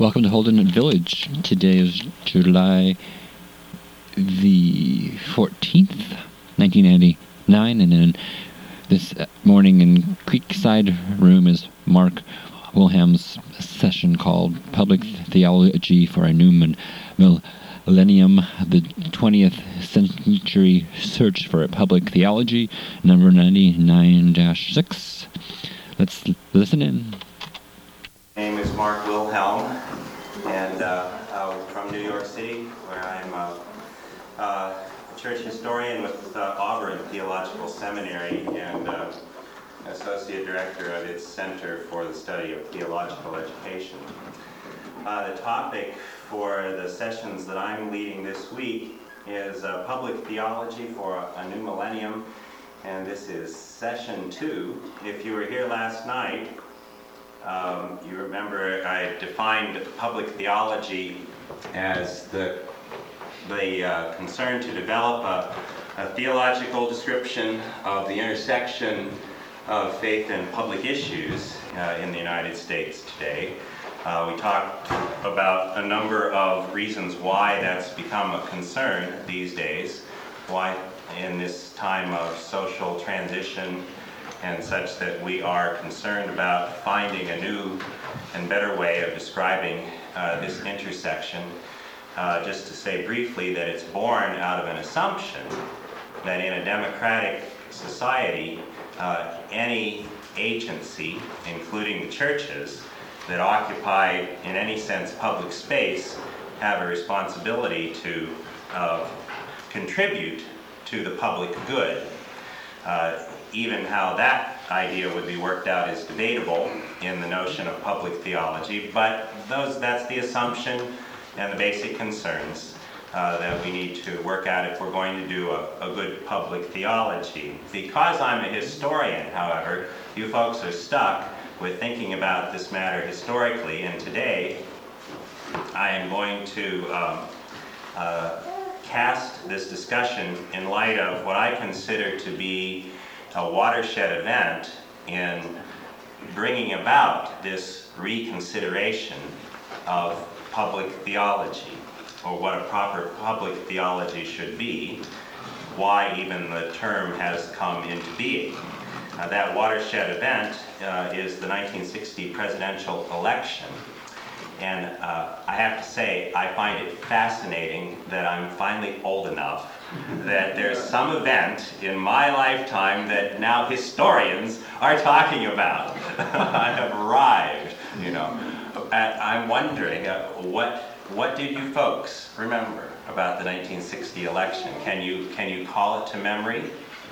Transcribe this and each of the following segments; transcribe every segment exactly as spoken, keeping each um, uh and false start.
Welcome to Holden Village. Today is July the fourteenth, nineteen ninety-nine, and in this morning in Creekside Room is Mark Wilhelm's session called Public Theology for a New Millennium, the twentieth Century Search for a Public Theology, number ninety-nine dash six. Let's listen in. My name is Mark Wilhelm, and uh, I'm from New York City, where I'm a, a church historian with uh, Auburn Theological Seminary and uh, associate director of its Center for the Study of Theological Education. Uh, the topic for the sessions that I'm leading this week is uh, Public Theology for a, a New Millennium, and this is session two. If you were here last night, Um, you remember I defined public theology as the, the uh, concern to develop a, a theological description of the intersection of faith and public issues uh, in the United States today. Uh, we talked about a number of reasons why that's become a concern these days, why in this time of social transition and such that we are concerned about finding a new and better way of describing uh, this intersection. Uh, just to say briefly that it's born out of an assumption that in a democratic society, uh, any agency, including the churches, that occupy in any sense public space, have a responsibility to uh, contribute to the public good. Uh, Even how that idea would be worked out is debatable in the notion of public theology, but those that's the assumption and the basic concerns uh, that we need to work out if we're going to do a, a good public theology. Because I'm a historian, however, you folks are stuck with thinking about this matter historically, and today I am going to um, uh, cast this discussion in light of what I consider to be a watershed event in bringing about this reconsideration of public theology, or what a proper public theology should be, why even the term has come into being. Uh, that watershed event uh, is the nineteen sixty presidential election. And uh, I have to say, I find it fascinating that I'm finally old enough that there's some event in my lifetime that now historians are talking about. I have arrived, you know. And I'm wondering, uh, what what did you folks remember about the nineteen sixty election? Can you can you call it to memory?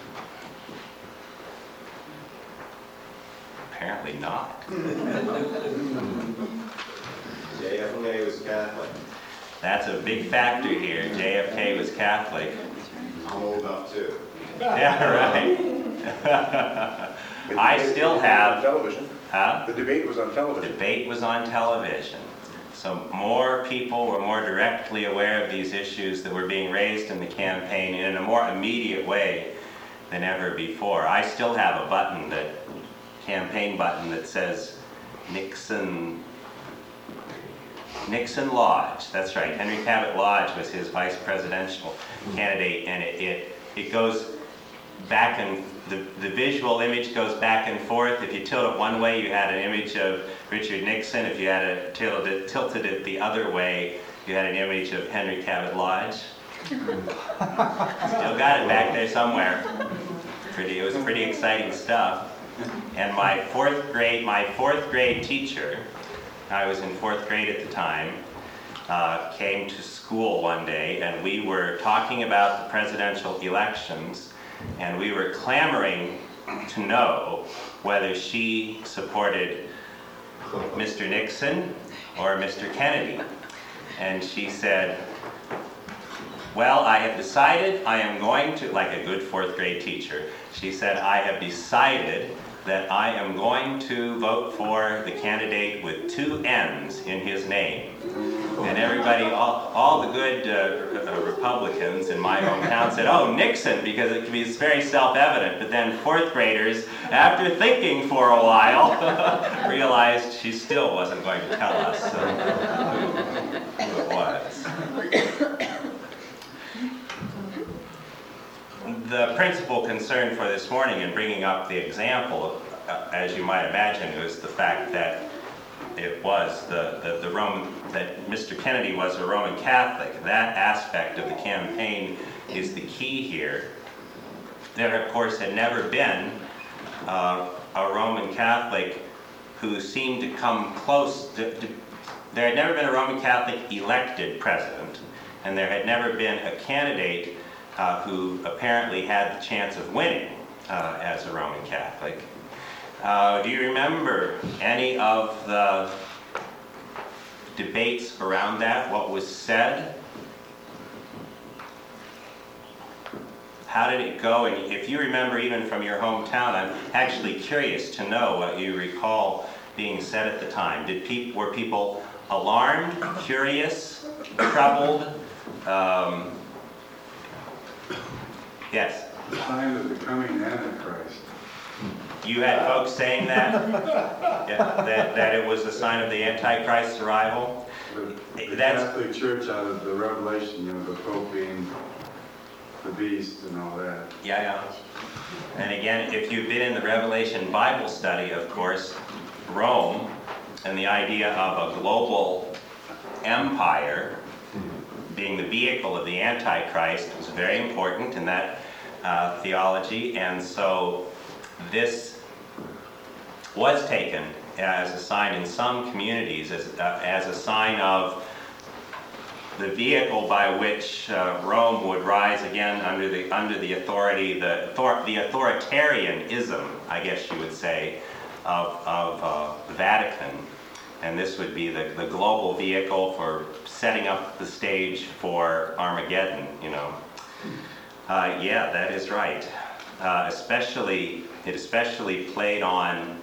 Apparently not. J F K was Catholic. That's a big factor here. J F K was Catholic. I'm old enough too. Yeah, right. I still have... television. Huh? The debate was on television. Debate was on television. So more people were more directly aware of these issues that were being raised in the campaign in a more immediate way than ever before. I still have a button, that campaign button that says Nixon... Nixon Lodge, that's right. Henry Cabot Lodge was his vice presidential candidate, and it it, it goes back, and the, the visual image goes back and forth. If you tilt it one way, you had an image of Richard Nixon. If you had it tilted, tilted it the other way, you had an image of Henry Cabot Lodge. Still got it back there somewhere. Pretty, it was pretty exciting stuff. And my fourth grade, my fourth grade teacher, I was in fourth grade at the time, uh, came to school one day, and we were talking about the presidential elections, and we were clamoring to know whether she supported Mister Nixon or Mister Kennedy. And she said, well, I have decided I am going to, like a good fourth grade teacher, she said, I have decided that I am going to vote for the candidate with two N's in his name. And everybody, all, all the good uh, uh, Republicans in my hometown said, oh, Nixon, because it it's very self-evident. But then fourth graders, after thinking for a while, realized she still wasn't going to tell us uh, who it was. The principal concern for this morning in bringing up the example, uh, as you might imagine, was the fact that it was the, the, the Roman, that Mister Kennedy was a Roman Catholic. That aspect of the campaign is the key here. There, of course, had never been uh, a Roman Catholic who seemed to come close to, to, there had never been a Roman Catholic elected president, and there had never been a candidate uh, who apparently had the chance of winning uh, as a Roman Catholic. Uh, do you remember any of the debates around that? What was said? How did it go? And if you remember even from your hometown, I'm actually curious to know what you recall being said at the time. Did pe- were people alarmed, curious, troubled? Um, yes? The sign of the coming Antichrist. You had folks saying that? Yeah, that, that it was a sign of the Antichrist's arrival? The, the That's- Catholic Church out of the Revelation, you know, the Pope being the beast and all that. Yeah, yeah. And again, if you've been in the Revelation Bible study, of course, Rome and the idea of a global empire being the vehicle of the Antichrist was very important in that uh, theology. And so this was taken as a sign in some communities, as, uh, as a sign of the vehicle by which uh, Rome would rise again under the under the authority, the, author, the authoritarianism, I guess you would say, of, of uh, the Vatican. And this would be the, the global vehicle for setting up the stage for Armageddon, you know. Uh, yeah, that is right. Uh, especially, it especially played on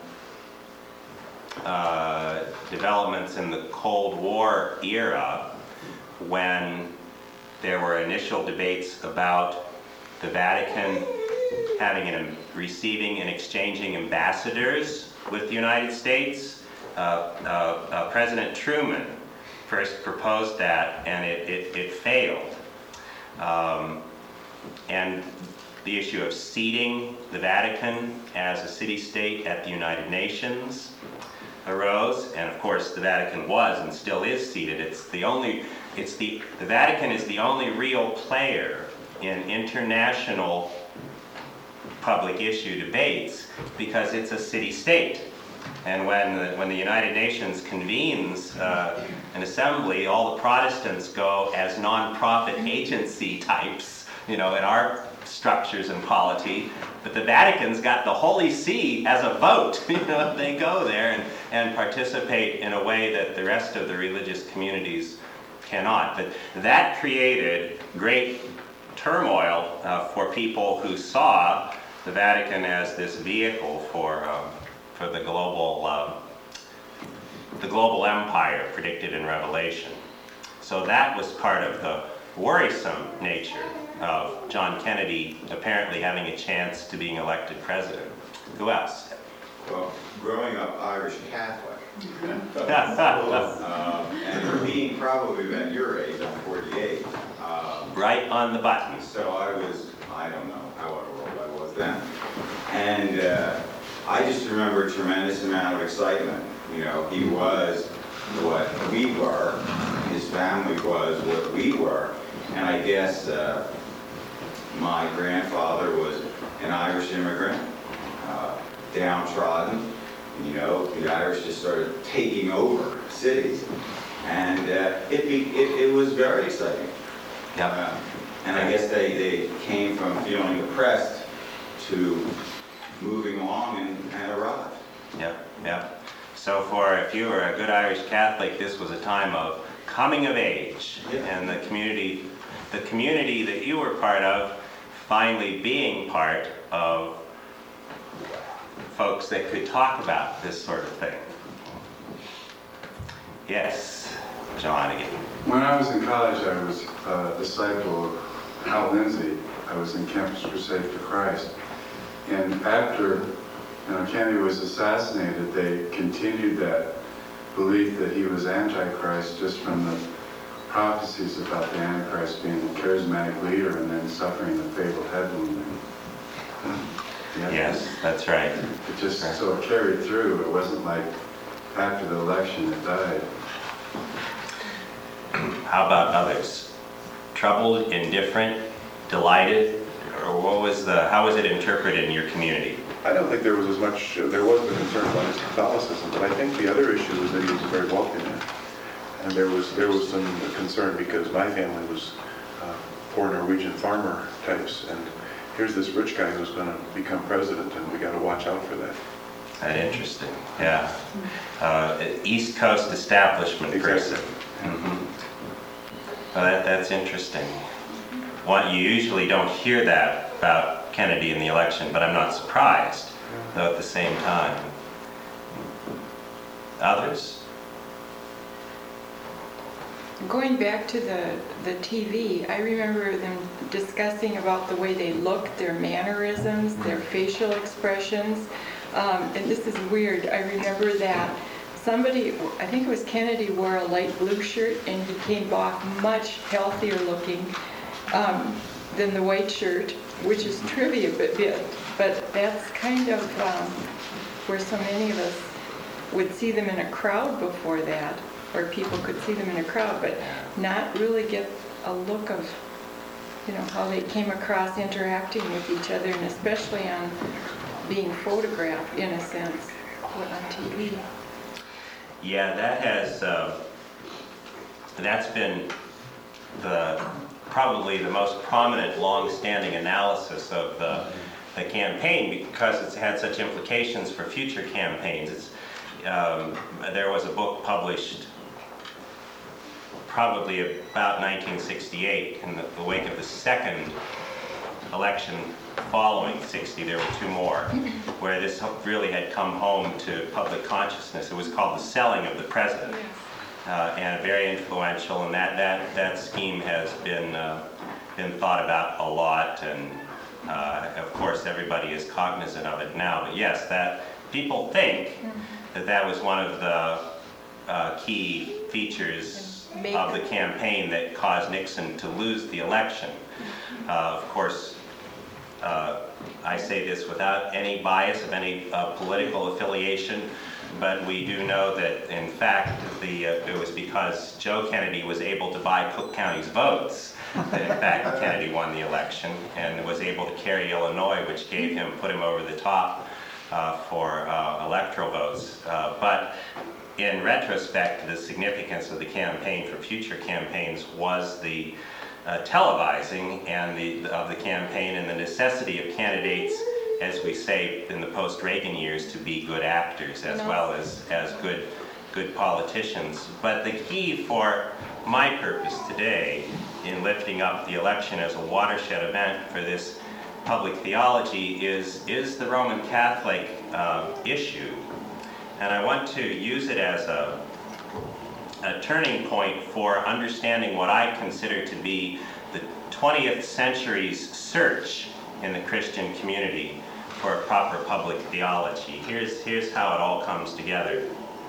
uh, developments in the Cold War era, when there were initial debates about the Vatican having and receiving and exchanging ambassadors with the United States. Uh, uh, uh, President Truman first proposed that, and it, it, it failed. Um, and the issue of seating the Vatican as a city-state at the United Nations arose, and of course the Vatican was and still is seated. It's the only, it's the, the Vatican is the only real player in international public issue debates because it's a city-state. And when the, when the United Nations convenes uh, an assembly, all the Protestants go as non-profit agency types, you know, in our structures and polity, but the Vatican's got the Holy See as a vote. You know, they go there and, and participate in a way that the rest of the religious communities cannot. But that created great turmoil uh, for people who saw the Vatican as this vehicle for um, for the global uh, the global empire predicted in Revelation. So that was part of the worrisome nature of John Kennedy apparently having a chance to being elected president. Who else? Well, growing up Irish Catholic, um, and being probably about your age, I'm forty-eight. Um, Right on the button. so I was, I don't know how old I was then. And uh, I just remember a tremendous amount of excitement. You know, he was what we were, his family was what we were, and I guess uh, my grandfather was an Irish immigrant, uh, downtrodden. You know, the Irish just started taking over cities, and uh, it, be, it it was very exciting. Yep. Uh, and I guess they, they came from feeling oppressed to moving along and, and arrived. Yep, yep. So for, if you were a good Irish Catholic, this was a time of coming of age. Yeah. And the community, the community that you were part of, finally being part of folks that could talk about this sort of thing. Yes, John again. When I was in college, I was a disciple of Hal Lindsey. I was in Campus Crusade for Christ. And after you know, Kennedy was assassinated, they continued that belief that he was Antichrist just from the prophecies about the Antichrist being a charismatic leader and then suffering the fatal head wound. Yeah, Yes, that's right. It just so it carried through. It wasn't like after the election it died. How about others? Troubled, indifferent, delighted, or what was the? How was it interpreted in your community? I don't think there was as much, uh, there was a concern about his Catholicism, but I think the other issue was that he was a very wealthy man. And there was there was some concern because my family was uh, poor Norwegian farmer types, and here's this rich guy who's going to become president, and we got to watch out for that. That interesting. Yeah. Uh, East Coast establishment Exactly. person. Mm-hmm. Well, that, that's interesting. One, you usually don't hear that about Kennedy in the election, but I'm not surprised, though at the same time. Others? Going back to the, the T V, I remember them discussing about the way they looked, their mannerisms, their facial expressions. Um, and this is weird. I remember that somebody, I think it was Kennedy, wore a light blue shirt and he came off much healthier looking um, than the white shirt, which is trivia, but, but that's kind of um, where so many of us would see them in a crowd before that, or people could see them in a crowd, but not really get a look of, you know, how they came across interacting with each other, and especially on being photographed, in a sense, on T V. Yeah, that has, uh, that's been the, probably the most prominent long-standing analysis of the, the campaign, because it's had such implications for future campaigns. It's, um, there was a book published probably about nineteen sixty-eight, in the, the wake of the second election following sixty. There were two more, where this really had come home to public consciousness. It was called The Selling of the President, uh, and very influential, and that, that, that scheme has been, uh, been thought about a lot, and uh, of course everybody is cognizant of it now. But yes, that people think that that was one of the uh, key features of the campaign that caused Nixon to lose the election. Uh, of course, uh, I say this without any bias of any uh, political affiliation, but we do know that, in fact, the, uh, it was because Joe Kennedy was able to buy Cook County's votes that, in fact, Kennedy won the election and was able to carry Illinois, which gave him, put him over the top uh, for uh, electoral votes. Uh, but in retrospect, the significance of the campaign for future campaigns was the uh, televising and the of the campaign, and the necessity of candidates, as we say in the post-Reagan years, to be good actors as well as as good good politicians. But the key for my purpose today in lifting up the election as a watershed event for this public theology is is the Roman Catholic uh, issue. And I want to use it as a, a turning point for understanding what I consider to be the twentieth century's search in the Christian community for a proper public theology. Here's, here's how it all comes together.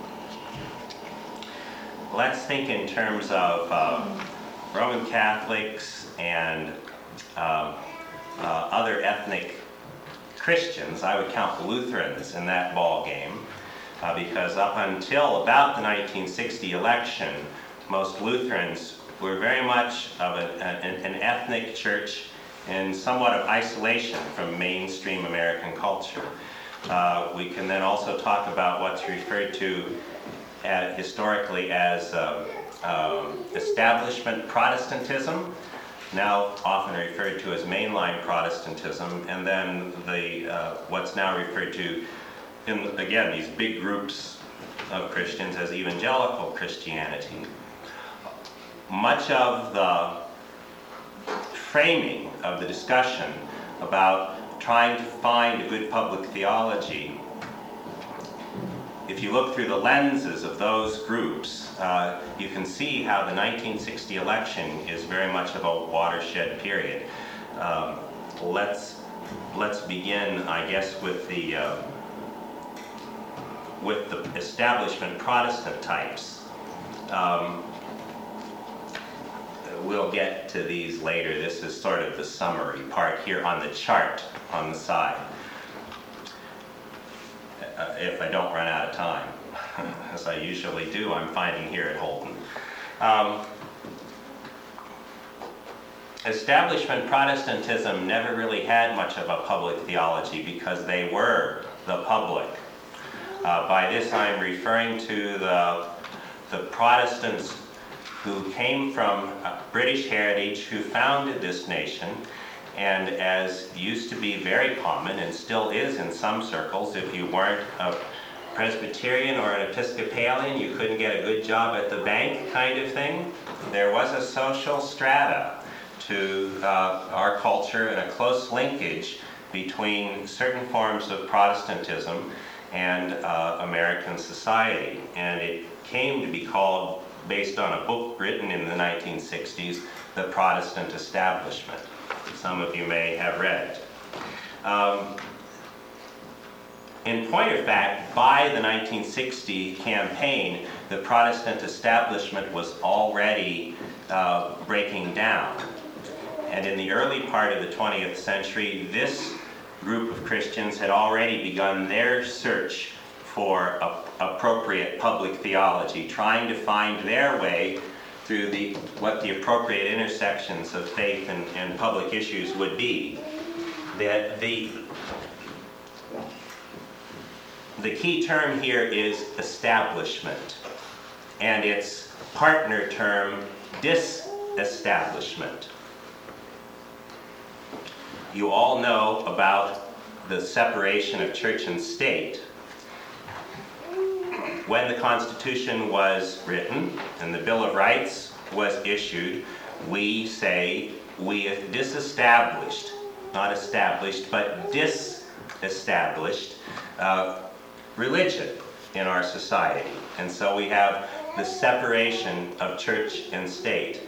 Let's think in terms of uh, Roman Catholics and uh, uh, other ethnic Christians. I would count the Lutherans in that ball game. Uh, because up until about the nineteen sixty election, most Lutherans were very much of a, an, an ethnic church in somewhat of isolation from mainstream American culture. Uh, we can then also talk about what's referred to uh, historically as uh, uh, establishment Protestantism, now often referred to as mainline Protestantism, and then the uh, what's now referred to in, again, these big groups of Christians as evangelical Christianity. Much of the framing of the discussion about trying to find a good public theology if you look through the lenses of those groups, uh, you can see how the nineteen sixty election is very much of a watershed period. Um, let's let's begin, I guess, with the uh, with the establishment Protestant types. Um, we'll get to these later. This is sort of the summary part here on the chart on the side. Uh, if I don't run out of time, as I usually do, I'm finding here at Holden. Um, establishment Protestantism never really had much of a public theology because they were the public. Uh, by this I'm referring to the, the Protestants who came from uh, British heritage, who founded this nation. And as used to be very common, and still is in some circles, if you weren't a Presbyterian or an Episcopalian, you couldn't get a good job at the bank kind of thing. There was a social strata to uh, our culture and a close linkage between certain forms of Protestantism and uh, American society. And it came to be called, based on a book written in the nineteen sixties, The Protestant Establishment. Some of you may have read. Um, in point of fact, by the nineteen sixty campaign, the Protestant establishment was already uh, breaking down. And in the early part of the twentieth century, this group of Christians had already begun their search for a, appropriate public theology, trying to find their way through the, what the appropriate intersections of faith and, and public issues would be. That the, the key term here is establishment, and its partner term, disestablishment. You all know about the separation of church and state. When the Constitution was written and the Bill of Rights was issued, we say we disestablished, not established, but disestablished uh, religion in our society. And so we have the separation of church and state.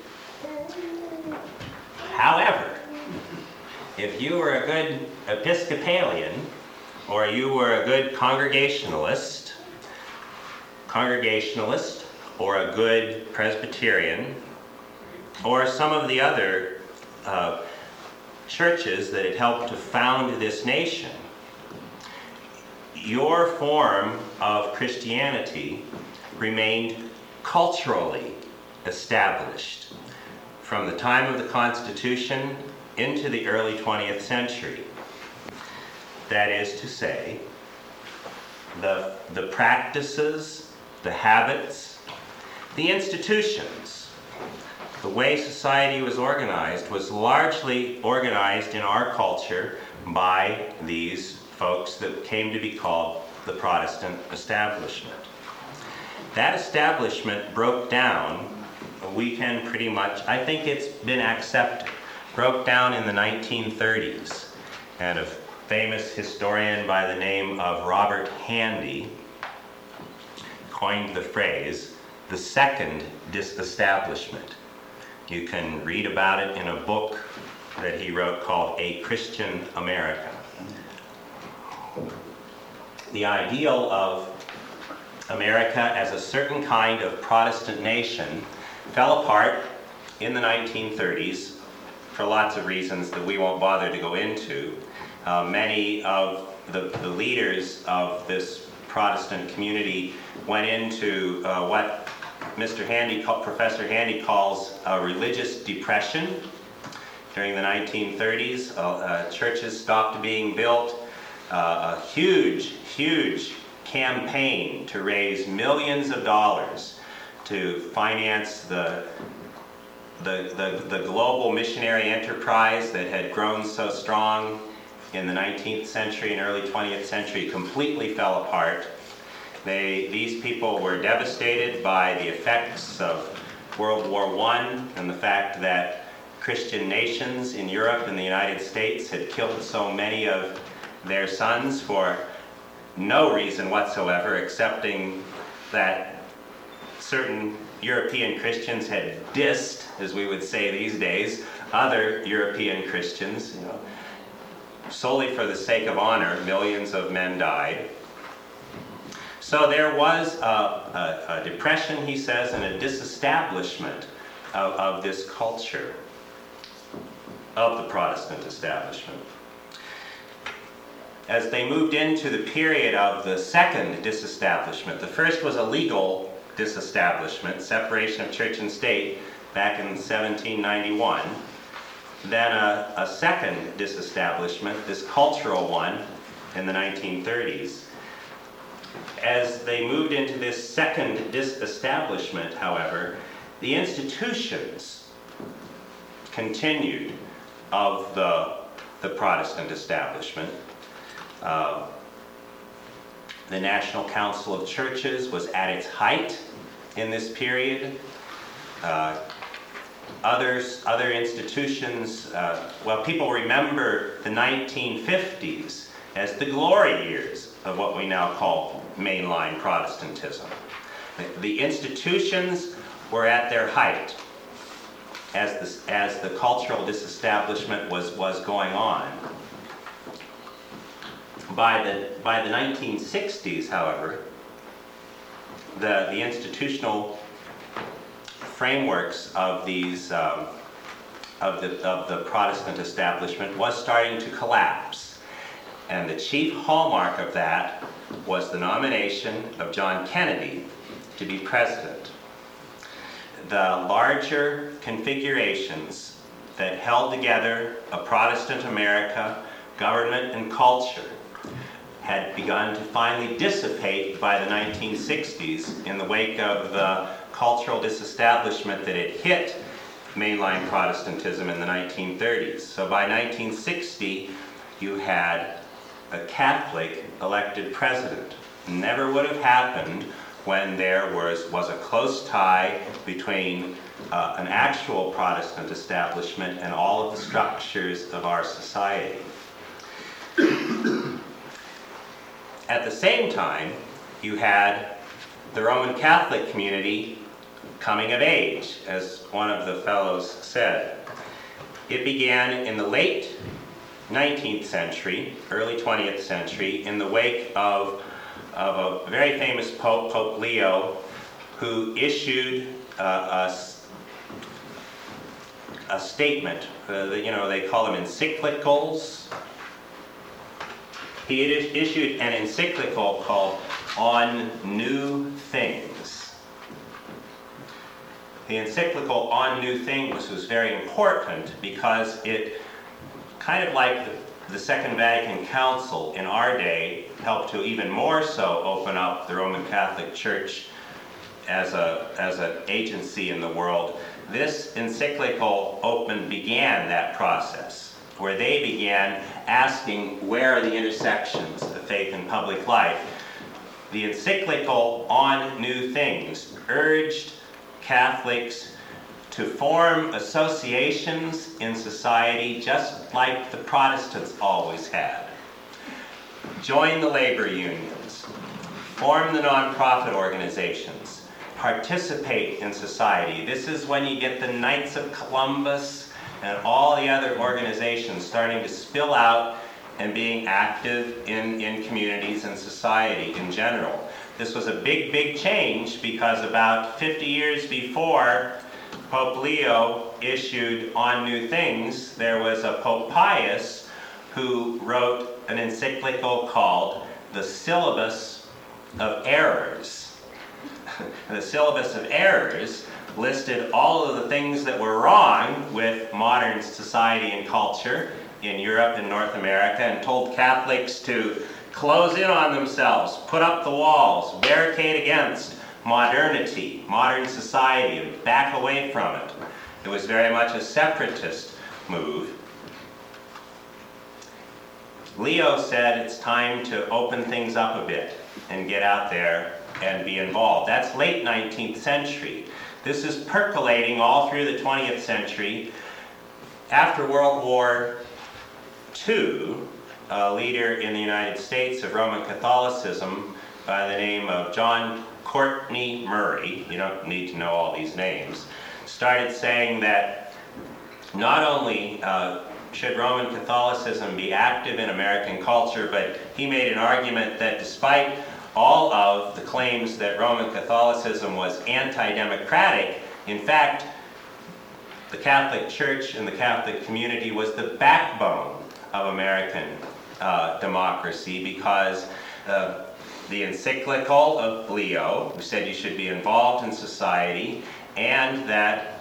However, if you were a good Episcopalian or you were a good Congregationalist, Congregationalist, or a good Presbyterian, or some of the other uh, churches that had helped to found this nation, your form of Christianity remained culturally established from the time of the Constitution into the early twentieth century. That is to say, the, the practices, the habits, the institutions, the way society was organized was largely organized in our culture by these folks that came to be called the Protestant establishment. That establishment broke down, we can pretty much, I think it's been accepted, broke down in the nineteen thirties. And a famous historian by the name of Robert Handy coined the phrase, the second disestablishment. You can read about it in a book that he wrote called A Christian America. The ideal of America as a certain kind of Protestant nation fell apart in the nineteen thirties for lots of reasons that we won't bother to go into. Uh, many of the, the leaders of this Protestant community went into uh, what Mister Handy, Professor Handy calls a religious depression. During the nineteen thirties, uh, uh, churches stopped being built. Uh, a huge, huge campaign to raise millions of dollars to finance the, the, the, the global missionary enterprise that had grown so strong in the nineteenth century and early twentieth century completely fell apart. They, these people were devastated by the effects of World War One and the fact that Christian nations in Europe and the United States had killed so many of their sons for no reason whatsoever, excepting that certain European Christians had dissed, as we would say these days, other European Christians, you know, solely for the sake of honor. Millions of men died. So there was a, a, a depression, he says, and a disestablishment of, of this culture, of the Protestant establishment. As they moved into the period of the second disestablishment, the first was a legal disestablishment, separation of church and state, back in seventeen ninety-one. Then a, a second disestablishment, this cultural one, in the nineteen thirties. As they moved into this second disestablishment, however, the institutions continued of the, the Protestant establishment. Uh, the National Council of Churches was at its height in this period. Uh, others, other institutions, uh, well, people remember the nineteen fifties as the glory years of what we now call mainline Protestantism. The, the institutions were at their height as the, as the cultural disestablishment was, was going on. By the, by the nineteen sixties, however, the, the institutional frameworks of these um, of the of the Protestant establishment was starting to collapse, and the chief hallmark of that was the nomination of John Kennedy to be president. The larger configurations that held together a Protestant America, government and culture, had begun to finally dissipate by the nineteen sixties in the wake of the cultural disestablishment that had hit mainline Protestantism in the nineteen thirties. So by nineteen sixty, you had a Catholic elected president. Never would have happened when there was, was a close tie between uh, an actual Protestant establishment and all of the structures of our society. At the same time, you had the Roman Catholic community coming of age, as one of the fellows said. It began in the late nineteenth century, early twentieth century, in the wake of, of a very famous Pope, Pope Leo, who issued uh, a, a statement. Uh, you know, they call them encyclicals. He had issued an encyclical called On New Things. The encyclical On New Things was very important because it, kind of like the, the Second Vatican Council in our day, helped to even more so open up the Roman Catholic Church as a as an agency in the world. This encyclical open began that process, where they began asking where are the intersections of faith and public life. The encyclical On New Things urged Catholics to form associations in society just like the Protestants always had. Join the labor unions, form the nonprofit organizations, participate in society. This is when you get the Knights of Columbus and all the other organizations starting to spill out and being active in, in communities and society in general. This was a big, big change because about fifty years before Pope Leo issued On New Things, there was a Pope Pius who wrote an encyclical called The Syllabus of Errors. The Syllabus of Errors listed all of the things that were wrong with modern society and culture in Europe and North America, and told Catholics to close in on themselves, put up the walls, barricade against modernity, modern society, and back away from it. It was very much a separatist move. Leo said it's time to open things up a bit and get out there and be involved. That's late nineteenth century. This is percolating all through the twentieth century. After World War Two, a leader in the United States of Roman Catholicism by the name of John Courtney Murray, you don't need to know all these names, started saying that not only uh, should Roman Catholicism be active in American culture, but he made an argument that despite all of the claims that Roman Catholicism was anti-democratic, in fact, the Catholic Church and the Catholic community was the backbone of American uh, democracy, because uh, the encyclical of Leo, who said you should be involved in society, and that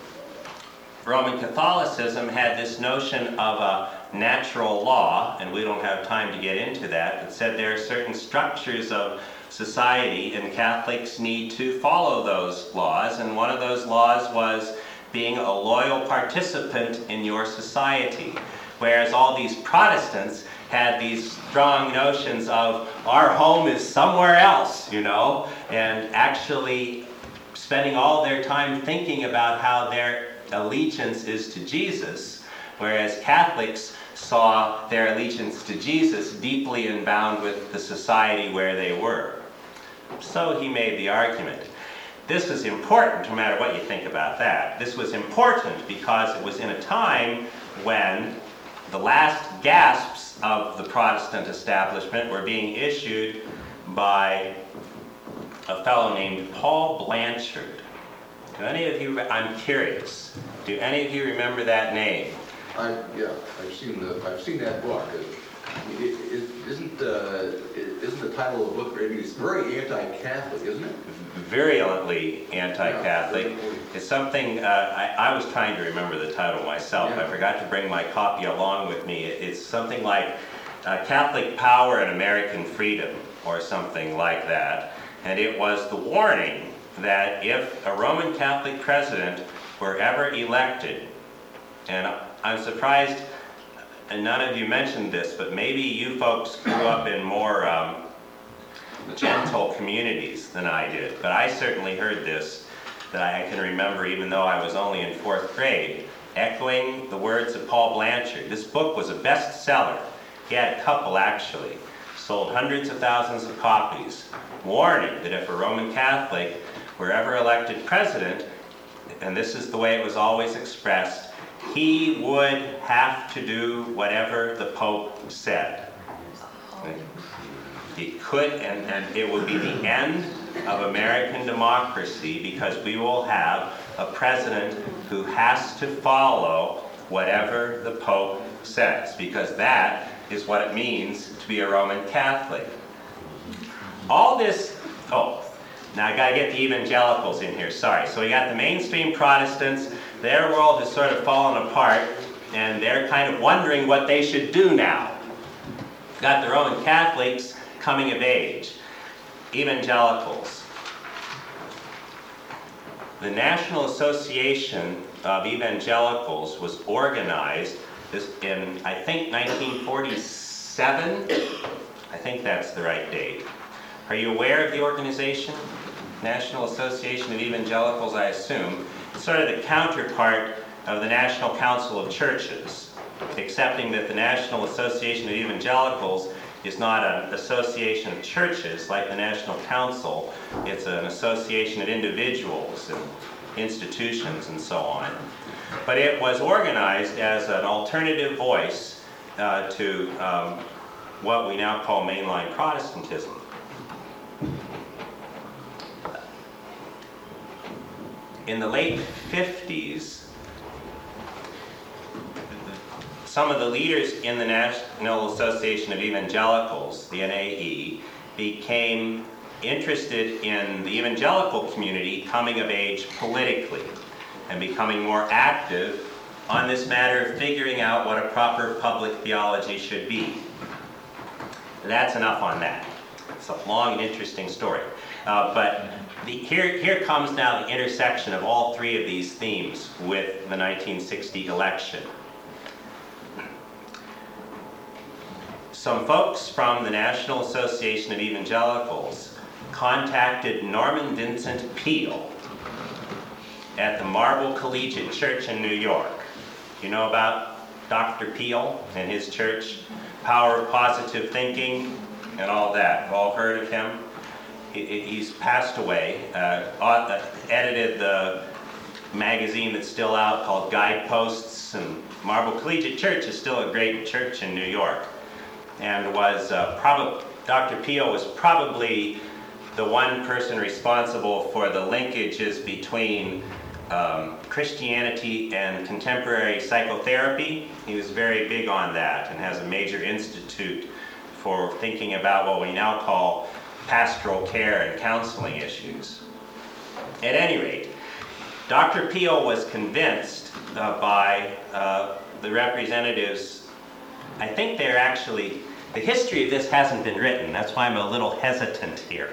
Roman Catholicism had this notion of a natural law, and we don't have time to get into that, but said there are certain structures of society and Catholics need to follow those laws, and one of those laws was being a loyal participant in your society. Whereas all these Protestants had these strong notions of our home is somewhere else, you know, and actually spending all their time thinking about how their allegiance is to Jesus, whereas Catholics saw their allegiance to Jesus deeply inbound with the society where they were. So he made the argument. This was important, no matter what you think about that. This was important because it was in a time when the last gasps of the Protestant establishment were being issued by a fellow named Paul Blanchard. Do any of you, I'm curious, do any of you remember that name? I, yeah, I've seen the, I've seen that book. It, it, isn't, uh, isn't the title of the book very, it's very anti-Catholic, isn't it? Virulently anti-Catholic. Yeah. It's something, uh, I, I was trying to remember the title myself. Yeah. I forgot to bring my copy along with me. It, it's something like uh, Catholic Power and American Freedom, or something like that. And it was the warning that if a Roman Catholic president were ever elected, and I'm surprised and none of you mentioned this, but maybe you folks grew up in more um, gentle communities than I did. But I certainly heard this, that I can remember even though I was only in fourth grade, echoing the words of Paul Blanchard. This book was a bestseller. He had a couple actually. Sold hundreds of thousands of copies, warning that if a Roman Catholic were ever elected president, and this is the way it was always expressed, he would have to do whatever the Pope said. He could, and, and it would be the end of American democracy, because we will have a president who has to follow whatever the Pope says, because that is what it means to be a Roman Catholic. All this, oh, now I gotta get the evangelicals in here, sorry. So we got the mainstream Protestants, their world has sort of fallen apart, and they're kind of wondering what they should do now. Got the Roman Catholics coming of age, evangelicals. The National Association of Evangelicals was organized this in, I think, nineteen forty-seven. I think that's the right date. Are you aware of the organization? National Association of Evangelicals, I assume. It's sort of the counterpart of the National Council of Churches, accepting that the National Association of Evangelicals is not an association of churches like the National Council. It's an association of individuals and institutions and so on. But it was organized as an alternative voice uh, to um, what we now call mainline Protestantism. In the late fifties, some of the leaders in the National Association of Evangelicals, the N A E, became interested in the evangelical community coming of age politically and becoming more active on this matter of figuring out what a proper public theology should be. That's enough on that. It's a long and interesting story. Uh, but the, here, here comes now the intersection of all three of these themes with the nineteen sixty election. Some folks from the National Association of Evangelicals contacted Norman Vincent Peale at the Marble Collegiate Church in New York. You know about Doctor Peel and his church, Power of Positive Thinking, and all that. You've all heard of him. He, he's passed away, uh, edited the magazine that's still out called Guideposts, and Marble Collegiate Church is still a great church in New York. And was uh, probably, Doctor Peel was probably the one person responsible for the linkages between um, Christianity and contemporary psychotherapy. He was very big on that and has a major institute for thinking about what we now call pastoral care and counseling issues. At any rate, Doctor Peel was convinced uh, by uh, the representatives. I think they're actually, the history of this hasn't been written, that's why I'm a little hesitant here.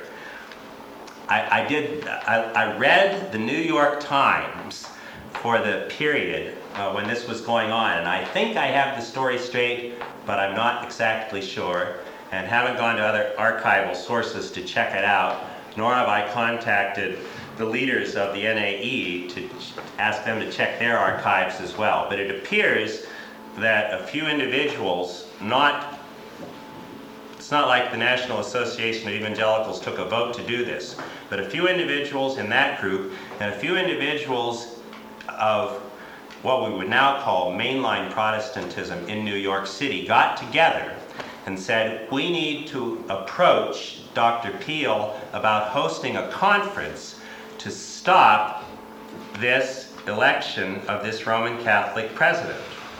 I, I did, I, I read the New York Times for the period uh, when this was going on, and I think I have the story straight, but I'm not exactly sure, and haven't gone to other archival sources to check it out, nor have I contacted the leaders of the N A E to ask them to check their archives as well. But it appears that a few individuals, not, it's not like the National Association of Evangelicals took a vote to do this, but a few individuals in that group and a few individuals of what we would now call mainline Protestantism in New York City got together and said, we need to approach Doctor Peel about hosting a conference to stop this election of this Roman Catholic president.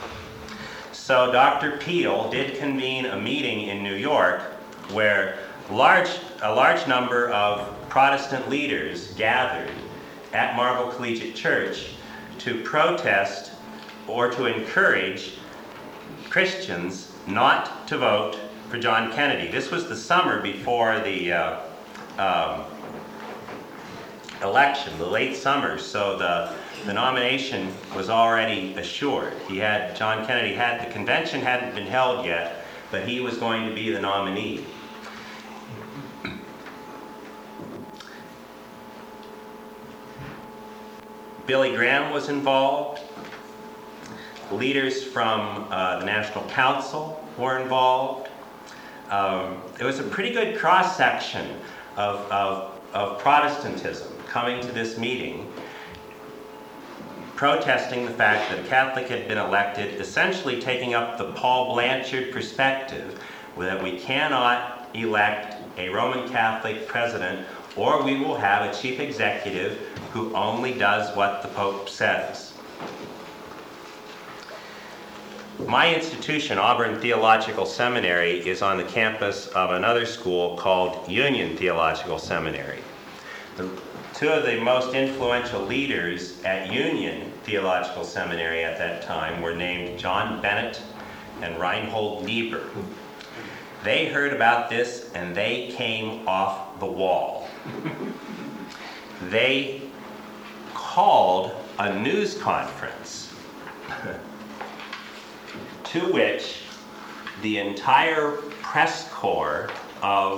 So Doctor Peel did convene a meeting in New York where large, a large number of Protestant leaders gathered at Marble Collegiate Church to protest or to encourage Christians not to vote for John Kennedy. This was the summer before the uh, um, election, the late summer, so the, the nomination was already assured. He had, John Kennedy had, the convention hadn't been held yet, but he was going to be the nominee. Billy Graham was involved. Leaders from uh, the National Council were involved. Um, it was a pretty good cross-section of, of, of Protestantism coming to this meeting, protesting the fact that a Catholic had been elected, essentially taking up the Paul Blanchard perspective that we cannot elect a Roman Catholic president, or we will have a chief executive who only does what the Pope says. My institution, Auburn Theological Seminary, is on the campus of another school called Union Theological Seminary. The two of the most influential leaders at Union Theological Seminary at that time were named John Bennett and Reinhold Niebuhr. They heard about this and they came off the wall. They called a news conference to which the entire press corps of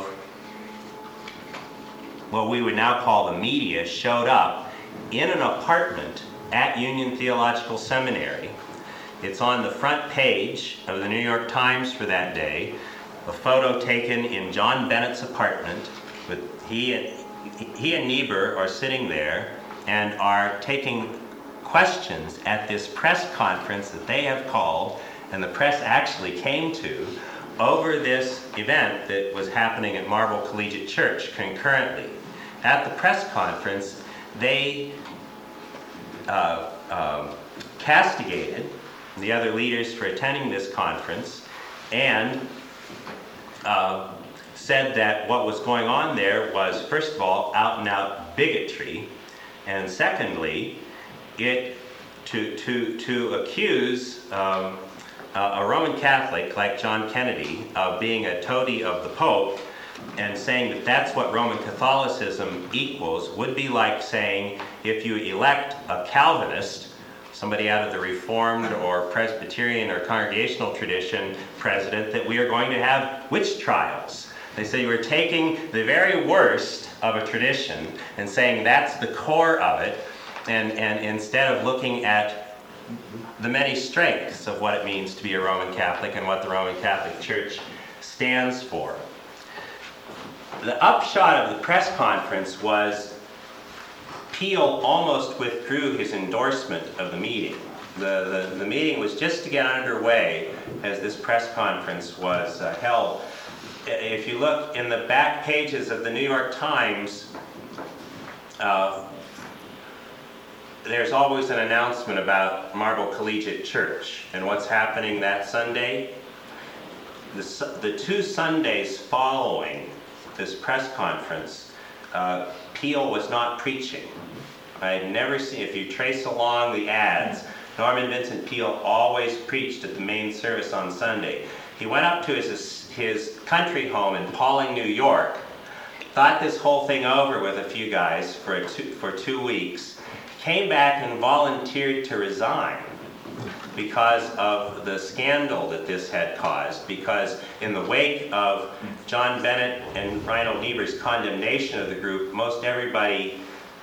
what we would now call the media showed up in an apartment at Union Theological Seminary. It's on the front page of the New York Times for that day, a photo taken in John Bennett's apartment with he and, he and Niebuhr are sitting there and are taking questions at this press conference that they have called, and the press actually came to, over this event that was happening at Marble Collegiate Church concurrently. At the press conference, they uh, um, castigated the other leaders for attending this conference and uh, said that what was going on there was, first of all, out and out bigotry, and secondly, it to to to accuse um, a Roman Catholic like John Kennedy of being a toady of the Pope and saying that that's what Roman Catholicism equals would be like saying if you elect a Calvinist, somebody out of the Reformed or Presbyterian or Congregational tradition president, that we are going to have witch trials. They say you are taking the very worst of a tradition and saying that's the core of it, and, and instead of looking at the many strengths of what it means to be a Roman Catholic and what the Roman Catholic Church stands for. The upshot of the press conference was Peel almost withdrew his endorsement of the meeting. The, the, the meeting was just to get underway as this press conference was uh, held. If you look in the back pages of the New York Times, uh, there's always an announcement about Marble Collegiate Church and what's happening that Sunday. The, the two Sundays following this press conference, uh, Peel was not preaching. I had never seen, if you trace along the ads, Norman Vincent Peale always preached at the main service on Sunday. He went up to his, his country home in Pawling, New York, thought this whole thing over with a few guys for, a two, for two weeks, came back and volunteered to resign because of the scandal that this had caused, because in the wake of John Bennett and Reinhold Niebuhr's condemnation of the group, most everybody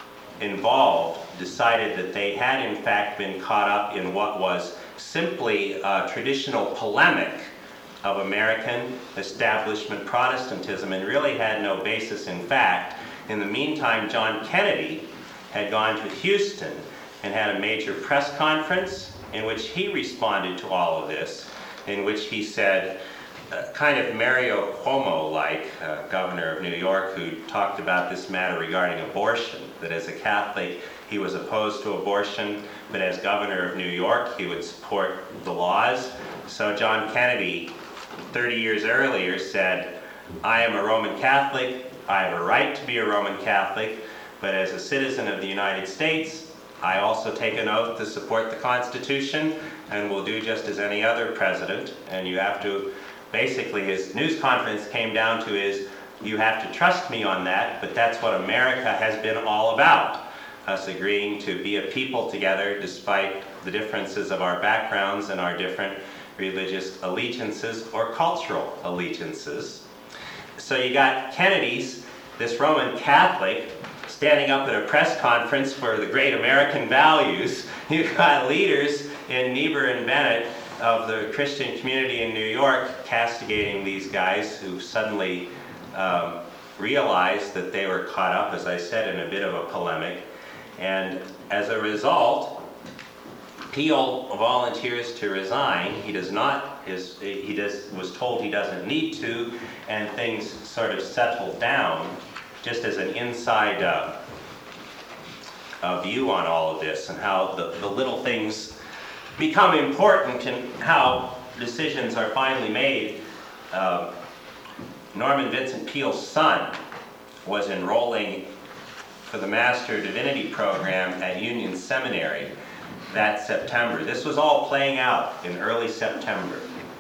involved decided that they had in fact been caught up in what was simply a traditional polemic of American establishment Protestantism and really had no basis in fact. In the meantime, John Kennedy had gone to Houston and had a major press conference in which he responded to all of this, in which he said, uh, kind of Mario Cuomo-like, uh, governor of New York, who talked about this matter regarding abortion, that as a Catholic he was opposed to abortion, but as governor of New York he would support the laws. So John Kennedy, thirty years earlier, said, I am a Roman Catholic, I have a right to be a Roman Catholic, but as a citizen of the United States, I also take an oath to support the Constitution and will do just as any other president. And you have to, basically his news conference came down to is, you have to trust me on that, but that's what America has been all about. Us agreeing to be a people together despite the differences of our backgrounds and our different religious allegiances or cultural allegiances. So you got Kennedy's, this Roman Catholic, standing up at a press conference for the great American values. You've got leaders in Niebuhr and Bennett of the Christian community in New York castigating these guys who suddenly um, realized that they were caught up, as I said, in a bit of a polemic. And as a result, Peel volunteers to resign. He does not, his, he does, was told he doesn't need to, and things sort of settled down. Just as an inside uh, uh, view on all of this and how the, the little things become important and how decisions are finally made. Uh, Norman Vincent Peale's son was enrolling for the Master of Divinity program at Union Seminary that September. This was all playing out in early September.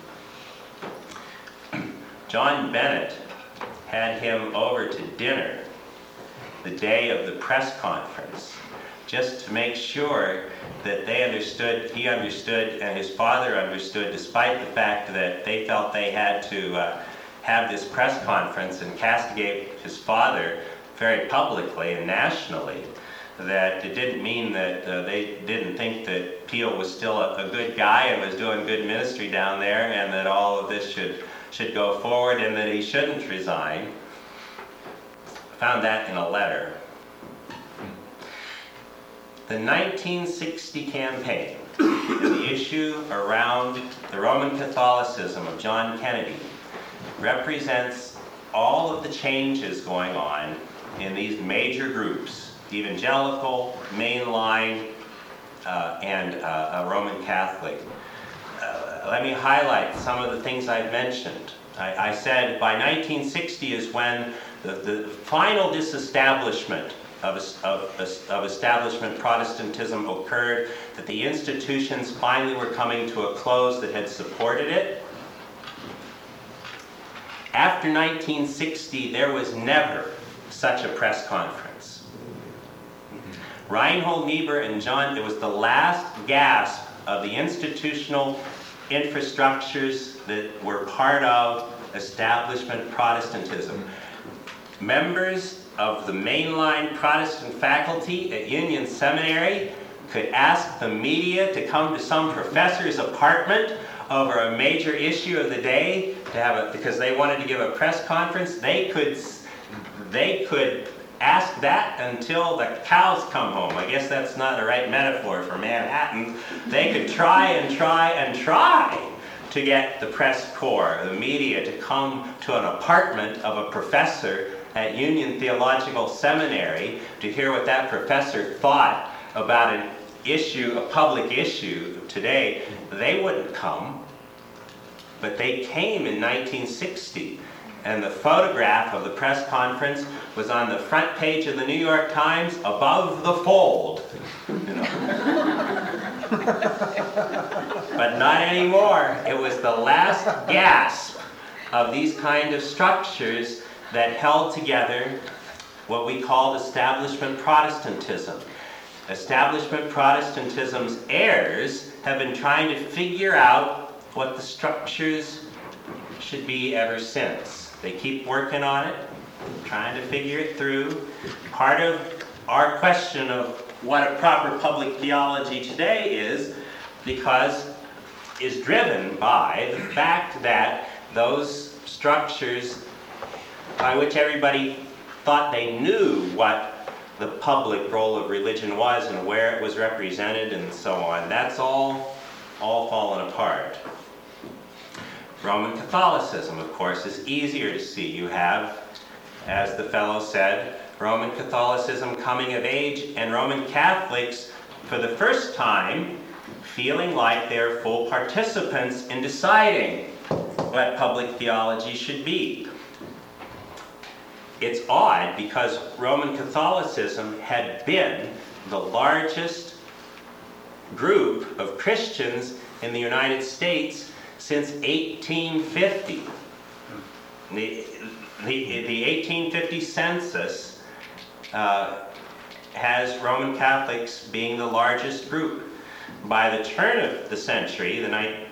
John Bennett had him over to dinner the day of the press conference, just to make sure that they understood, he understood, and his father understood, despite the fact that they felt they had to uh, have this press conference and castigate his father very publicly and nationally, that it didn't mean that uh, they didn't think that Peel was still a, a good guy and was doing good ministry down there, and that all of this should should go forward and that he shouldn't resign. I found that in a letter. The nineteen sixty campaign and the issue around the Roman Catholicism of John Kennedy represents all of the changes going on in these major groups, evangelical, mainline, uh, and uh, a Roman Catholic. Uh, let me highlight some of the things I've mentioned. I, I said by nineteen sixty is when the, the final disestablishment of, of, of establishment Protestantism occurred, that the institutions finally were coming to a close that had supported it. After nineteen sixty, there was never such a press conference. Reinhold Niebuhr and John, it was the last gasp of the institutional infrastructures that were part of establishment Protestantism. Members of the mainline Protestant faculty at Union Seminary could ask the media to come to some professor's apartment over a major issue of the day to have a, because they wanted to give a press conference, they could, they could ask that until the cows come home. I guess that's not the right metaphor for Manhattan. They could try and try and try to get the press corps, the media, to come to an apartment of a professor at Union Theological Seminary to hear what that professor thought about an issue, a public issue today. They wouldn't come, but they came in nineteen sixty. And the photograph of the press conference was on the front page of the New York Times above the fold. You know. But not anymore. It was the last gasp of these kind of structures that held together what we called establishment Protestantism. Establishment Protestantism's heirs have been trying to figure out what the structures should be ever since. They keep working on it, trying to figure it through. Part of our question of what a proper public theology today is, because is driven by the fact that those structures by which everybody thought they knew what the public role of religion was and where it was represented and so on, that's all, all fallen apart. Roman Catholicism, of course, is easier to see. You have, as the fellow said, Roman Catholicism coming of age, and Roman Catholics, for the first time, feeling like they're full participants in deciding what public theology should be. It's odd because Roman Catholicism had been the largest group of Christians in the United States since eighteen fifty. The, the, the eighteen fifty census uh, has Roman Catholics being the largest group. By the turn of the century, the night,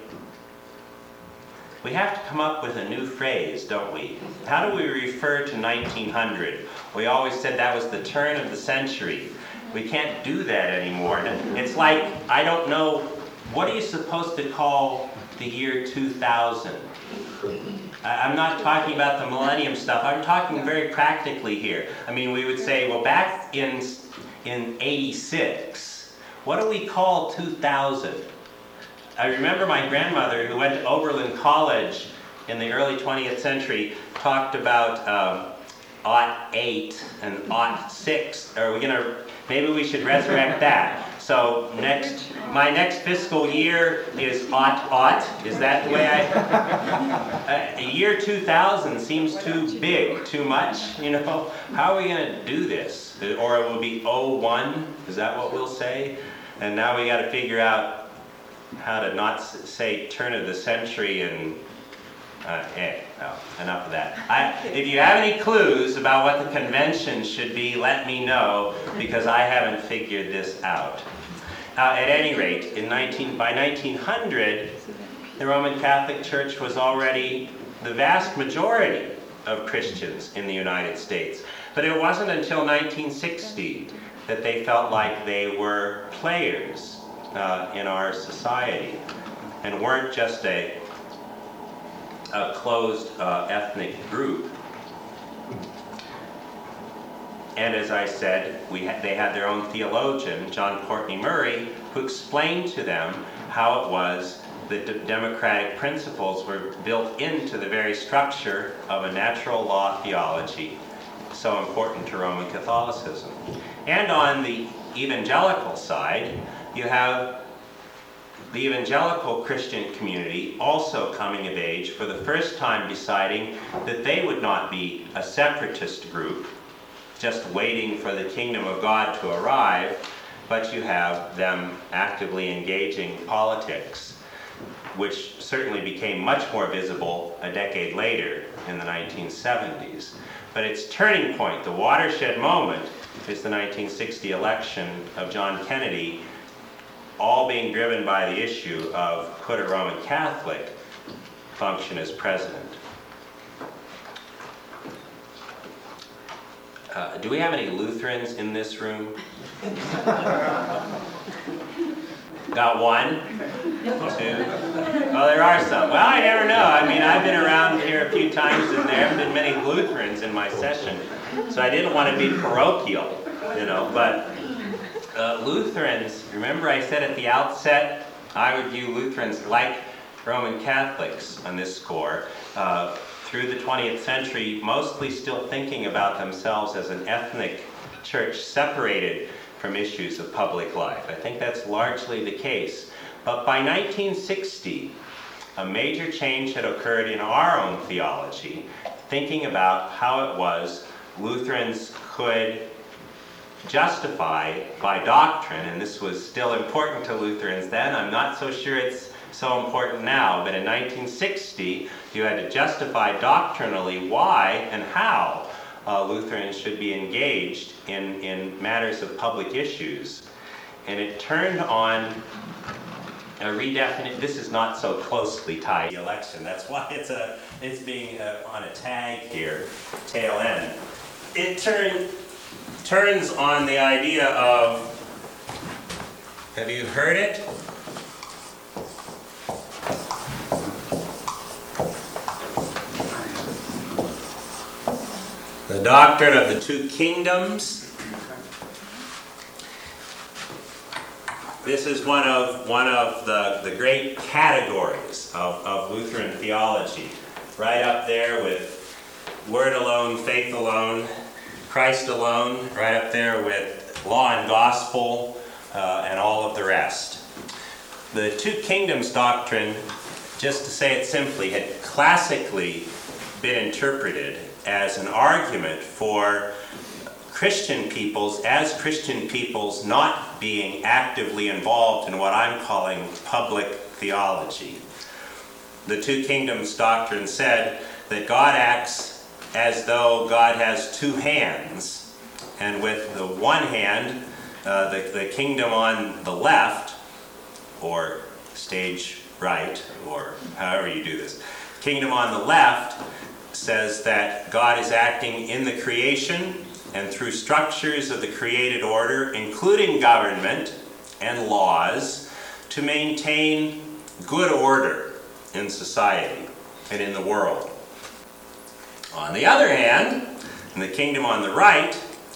we have to come up with a new phrase, don't we? How do we refer to nineteen hundred? We always said that was the turn of the century. We can't do that anymore. It's like, I don't know, what are you supposed to call the year two thousand? I'm not talking about the millennium stuff. I'm talking very practically here. I mean, we would say, well, back in in eighty-six, what do we call two thousand? I remember my grandmother, who went to Oberlin College in the early twentieth century, talked about um, ought eight and ought six. Are we gonna? Maybe we should resurrect that. So next, my next fiscal year is ought ought. Is that the way I? Uh, year two thousand seems too big, too much. You know, how are we going to do this? Or it will be oh one. Is that what we'll say? And now we got to figure out how to not say turn of the century and. Uh, eh, well, enough of that. I, if you have any clues about what the convention should be, let me know, because I haven't figured this out. Uh, at any rate, in nineteen, by nineteen hundred, the Roman Catholic Church was already the vast majority of Christians in the United States. But it wasn't until nineteen sixty that they felt like they were players uh, in our society and weren't just a a closed uh, ethnic group. And as I said, we ha- they had their own theologian, John Courtney Murray, who explained to them how it was that the democratic principles were built into the very structure of a natural law theology so important to Roman Catholicism. And on the evangelical side, you have the evangelical Christian community also coming of age for the first time, deciding that they would not be a separatist group just waiting for the kingdom of God to arrive, but you have them actively engaging politics, which certainly became much more visible a decade later in the nineteen seventies. But its turning point, the watershed moment, is the nineteen sixty election of John Kennedy, all being driven by the issue of could a Roman Catholic function as president. Uh, do we have any Lutherans in this room? Got one, two. Well, there are some. Well, I never know. I mean, I've been around here a few times, and there haven't been many Lutherans in my session, so I didn't want to be parochial, you know. But uh, Lutherans, remember I said at the outset, I would view Lutherans like Roman Catholics on this score. Uh, through the twentieth century, mostly still thinking about themselves as an ethnic church separated from issues of public life. I think that's largely the case. But by nineteen sixty, a major change had occurred in our own theology, thinking about how it was Lutherans could justify by doctrine, and this was still important to Lutherans then. I'm not so sure it's so important now, but in nineteen sixty, you had to justify doctrinally why and how uh, Lutherans should be engaged in, in matters of public issues. And it turned on a redefinite, this is not so closely tied to the election, that's why it's, a, it's being uh, on a tag here, tail end. It turn, turns on the idea of, have you heard it? The doctrine of the two kingdoms. This is one of one of the, the great categories of, of Lutheran theology. Right up there with word alone, faith alone, Christ alone, right up there with law and gospel, uh, and all of the rest. The two kingdoms doctrine, just to say it simply, had classically been interpreted as an argument for Christian peoples, as Christian peoples not being actively involved in what I'm calling public theology. The two kingdoms doctrine said that God acts as though God has two hands, and with the one hand, uh, the, the kingdom on the left, or stage right, or however you do this, kingdom on the left says that God is acting in the creation and through structures of the created order, including government and laws, to maintain good order in society and in the world. On the other hand, in the kingdom on the right,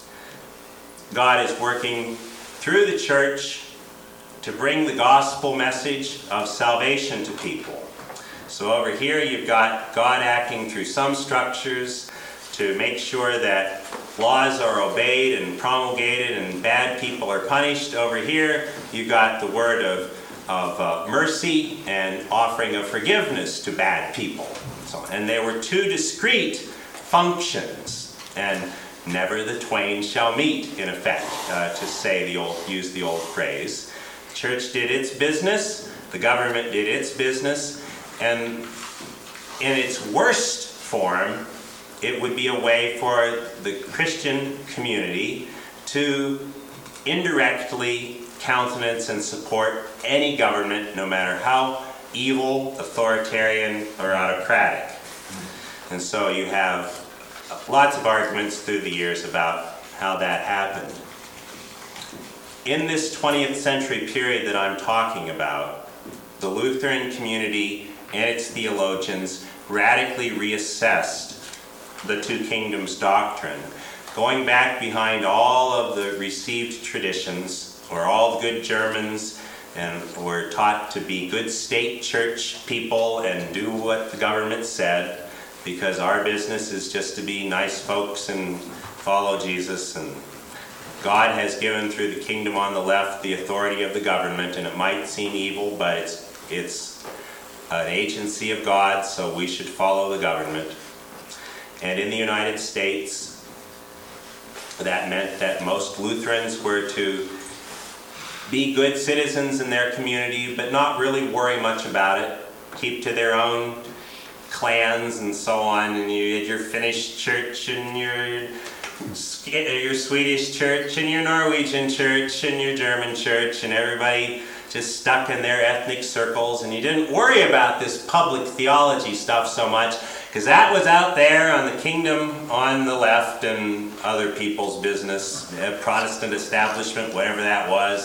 God is working through the church to bring the gospel message of salvation to people. So over here you've got God acting through some structures to make sure that laws are obeyed and promulgated and bad people are punished. Over here you've got the word of, of uh, mercy and offering of forgiveness to bad people. So, and there were two discrete functions, and never the twain shall meet, in effect, uh, to say the old, use the old phrase. Church did its business, the government did its business, and in its worst form, it would be a way for the Christian community to indirectly countenance and support any government, no matter how evil, authoritarian, or autocratic. And so you have lots of arguments through the years about how that happened. In this twentieth century period that I'm talking about, the Lutheran community and its theologians radically reassessed the two kingdoms doctrine, going back behind all of the received traditions, where all good Germans and were taught to be good state church people and do what the government said, because our business is just to be nice folks and follow Jesus. And God has given through the kingdom on the left the authority of the government, and it might seem evil, but it's it's an agency of God, so we should follow the government. And in the United States, that meant that most Lutherans were to be good citizens in their community, but not really worry much about it, keep to their own clans and so on, and you had your Finnish church and your your Swedish church and your Norwegian church and your German church, and everybody just stuck in their ethnic circles, and you didn't worry about this public theology stuff so much, because that was out there on the kingdom on the left and other people's business, Protestant establishment, whatever that was,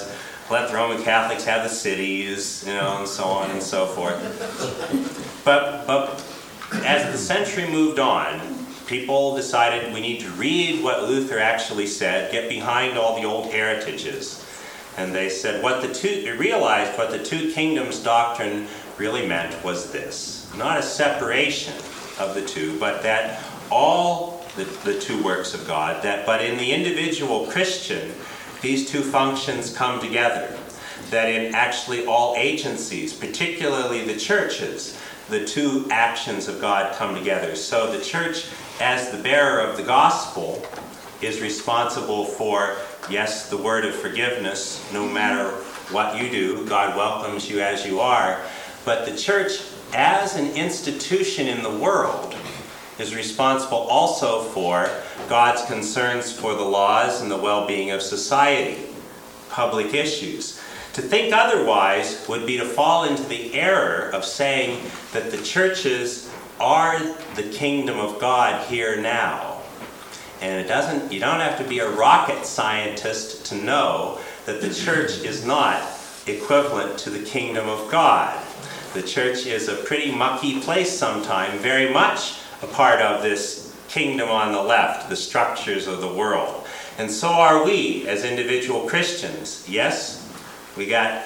let the Roman Catholics have the cities, you know, and so on and so forth. But, but as the century moved on, people decided we need to read what Luther actually said, get behind all the old heritages. And they said what the two, they realized what the two kingdoms doctrine really meant was this. Not a separation of the two, but that all the, the two works of God, that but in the individual Christian, these two functions come together. That in actually all agencies, particularly the churches, the two actions of God come together. So the church, as the bearer of the gospel, is responsible for, yes, the word of forgiveness, no matter what you do, God welcomes you as you are. But the church, as an institution in the world, is responsible also for God's concerns for the laws and the well-being of society, public issues. To think otherwise would be to fall into the error of saying that the churches are the kingdom of God here now. And it doesn't, you don't have to be a rocket scientist to know that the church is not equivalent to the kingdom of God. The church is a pretty mucky place sometimes, very much a part of this kingdom on the left, the structures of the world. And so are we as individual Christians. Yes, we got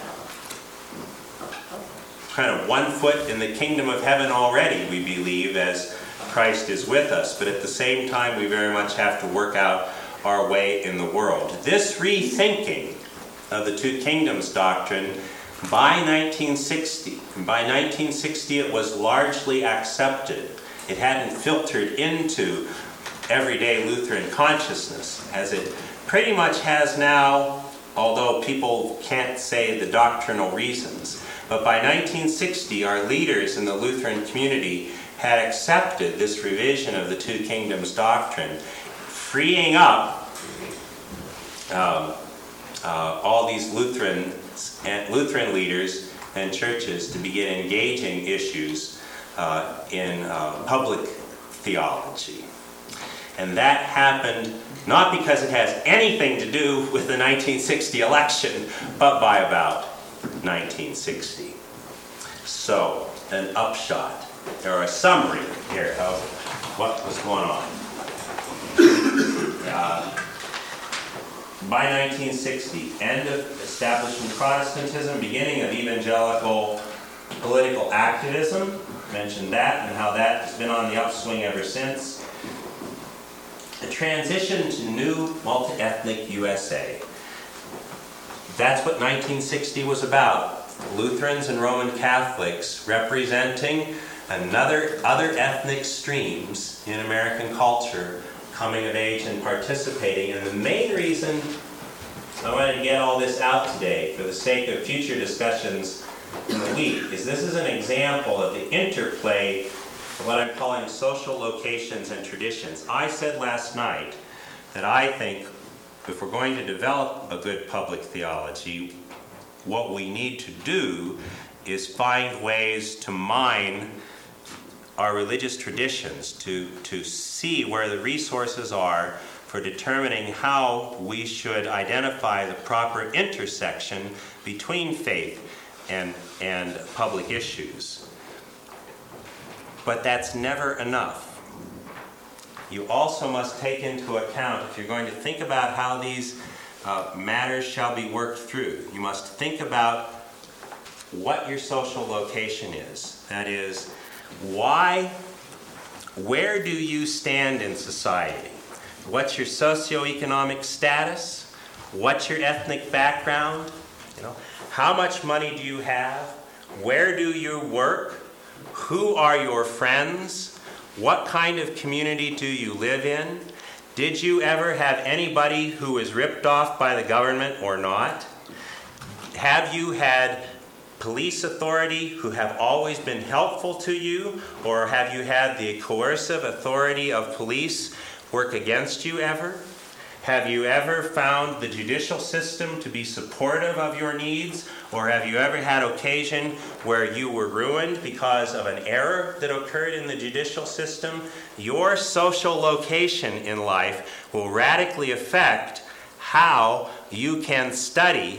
kind of one foot in the kingdom of heaven already, we believe, as Christ is with us. But at the same time, we very much have to work out our way in the world. This rethinking of the two kingdoms doctrine by nineteen sixty, and by nineteen sixty it was largely accepted. It hadn't filtered into everyday Lutheran consciousness, as it pretty much has now, although people can't say the doctrinal reasons. But by nineteen sixty, our leaders in the Lutheran community had accepted this revision of the Two Kingdoms doctrine, freeing up um, uh, all these Lutheran, Lutheran leaders and churches to begin engaging issues uh, in uh, public theology. And that happened not because it has anything to do with the nineteen sixty election, but by about nineteen sixty. So, an upshot, or a summary here of what was going on. Uh, by nineteen sixty, end of establishment Protestantism, beginning of evangelical political activism. Mentioned that and how that has been on the upswing ever since. A transition to new multi-ethnic U S A. That's what nineteen sixty was about. Lutherans and Roman Catholics representing another other ethnic streams in American culture coming of age and participating. And the main reason I wanted to get all this out today for the sake of future discussions in the week is this is an example of the interplay of what I'm calling social locations and traditions. I said last night that I think if we're going to develop a good public theology, what we need to do is find ways to mine our religious traditions, to, to see where the resources are for determining how we should identify the proper intersection between faith and, and public issues. But that's never enough. You also must take into account, if you're going to think about how these uh, matters shall be worked through, you must think about what your social location is. That is, why, where do you stand in society? What's your socioeconomic status? What's your ethnic background? You know, how much money do you have? Where do you work? Who are your friends? What kind of community do you live in? Did you ever have anybody who was ripped off by the government or not? Have you had police authority who have always been helpful to you, or have you had the coercive authority of police work against you ever? Have you ever found the judicial system to be supportive of your needs, or have you ever had occasion where you were ruined because of an error that occurred in the judicial system? Your social location in life will radically affect how you can study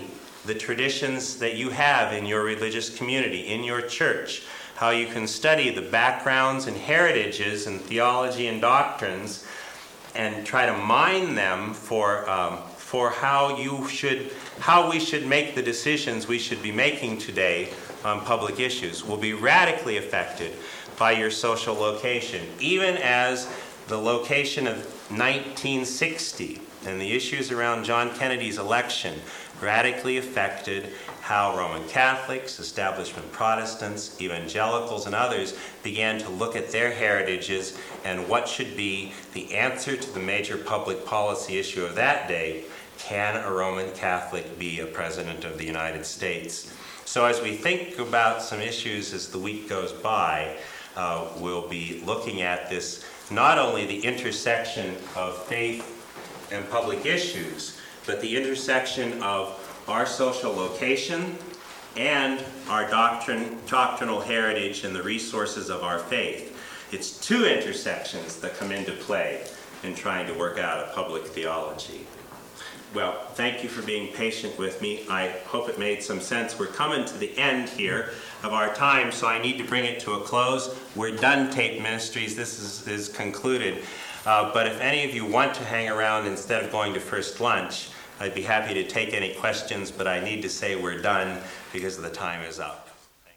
the traditions that you have in your religious community, in your church, how you can study the backgrounds and heritages and theology and doctrines and try to mine them for um, for how you should, how we should make the decisions we should be making today on public issues will be radically affected by your social location, even as the location of nineteen sixty and the issues around John Kennedy's election radically affected how Roman Catholics, establishment Protestants, evangelicals, and others began to look at their heritages and what should be the answer to the major public policy issue of that day: can a Roman Catholic be a president of the United States? So as we think about some issues as the week goes by, uh, we'll be looking at this, not only the intersection of faith and public issues, but the intersection of our social location and our doctrine, doctrinal heritage and the resources of our faith. It's two intersections that come into play in trying to work out a public theology. Well, thank you for being patient with me. I hope it made some sense. We're coming to the end here of our time, so I need to bring it to a close. We're done, Tape Ministries. This is, is concluded. Uh, but if any of you want to hang around instead of going to first lunch, I'd be happy to take any questions, but I need to say we're done because the time is up.